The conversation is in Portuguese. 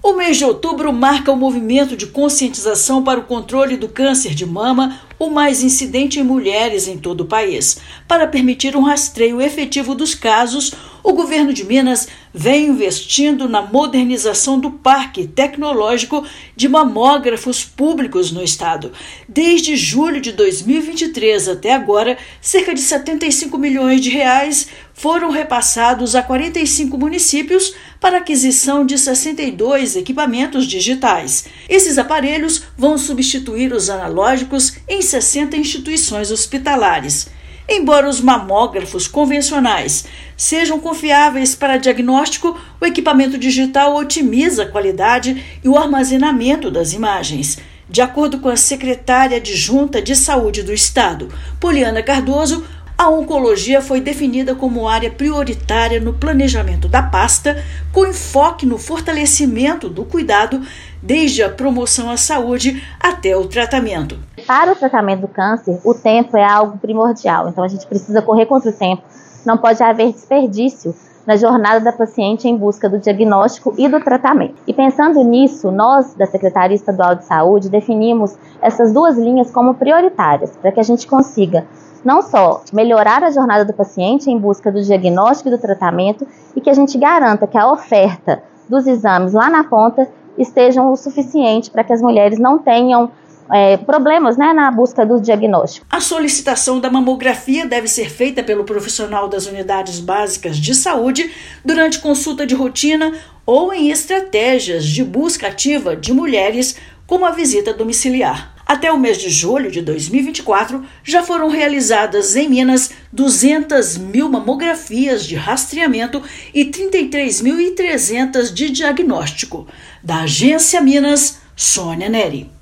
O mês de outubro marca o movimento de conscientização para o controle do câncer de mama, o mais incidente em mulheres em todo o país. Para permitir um rastreio efetivo dos casos, o governo de Minas vem investindo na modernização do parque tecnológico de mamógrafos públicos no estado. Desde julho de 2023 até agora, cerca de R$75 milhões foram repassados a 45 municípios para aquisição de 62 equipamentos digitais. Esses aparelhos vão substituir os analógicos em 60 instituições hospitalares. Embora os mamógrafos convencionais sejam confiáveis para diagnóstico, o equipamento digital otimiza a qualidade e o armazenamento das imagens. De acordo com a secretária adjunta de Saúde do Estado, Poliana Cardoso, a oncologia foi definida como área prioritária no planejamento da pasta, com enfoque no fortalecimento do cuidado, desde a promoção à saúde até o tratamento. Para o tratamento do câncer, o tempo é algo primordial, então a gente precisa correr contra o tempo. Não pode haver desperdício na jornada da paciente em busca do diagnóstico e do tratamento. E pensando nisso, nós, da Secretaria Estadual de Saúde, definimos essas duas linhas como prioritárias, para que a gente consiga não só melhorar a jornada do paciente em busca do diagnóstico e do tratamento, e que a gente garanta que a oferta dos exames lá na ponta estejam o suficiente para que as mulheres não tenham problemas, na busca do diagnóstico. A solicitação da mamografia deve ser feita pelo profissional das unidades básicas de saúde durante consulta de rotina ou em estratégias de busca ativa de mulheres, como a visita domiciliar. Até o mês de julho de 2024, já foram realizadas em Minas 200 mil mamografias de rastreamento e 33.300 de diagnóstico. Da Agência Minas, Sônia Neri.